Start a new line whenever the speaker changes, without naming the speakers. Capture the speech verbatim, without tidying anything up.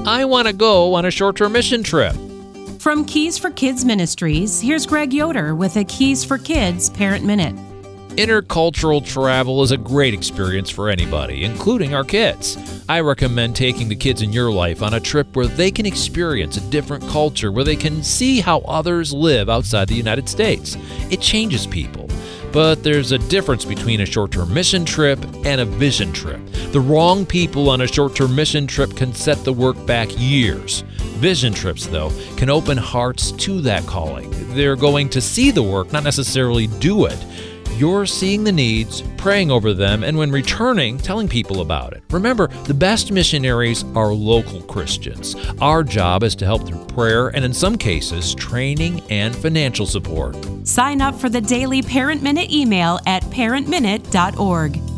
I want to go on a short-term mission trip.
From Keys for Kids Ministries, here's Greg Yoder with a Keys for Kids Parent Minute.
Intercultural travel is a great experience for anybody, including our kids. I recommend taking the kids in your life on a trip where they can experience a different culture, where they can see how others live outside the United States. It changes people. But there's a difference between a short-term mission trip and a vision trip. The wrong people on a short-term mission trip can set the work back years. Vision trips, though, can open hearts to that calling. They're going to see the work, not necessarily do it. You're seeing the needs, praying over them, and when returning, telling people about it. Remember, the best missionaries are local Christians. Our job is to help through prayer and, in some cases, training and financial support.
Sign up for the daily Parent Minute email at parent minute dot org.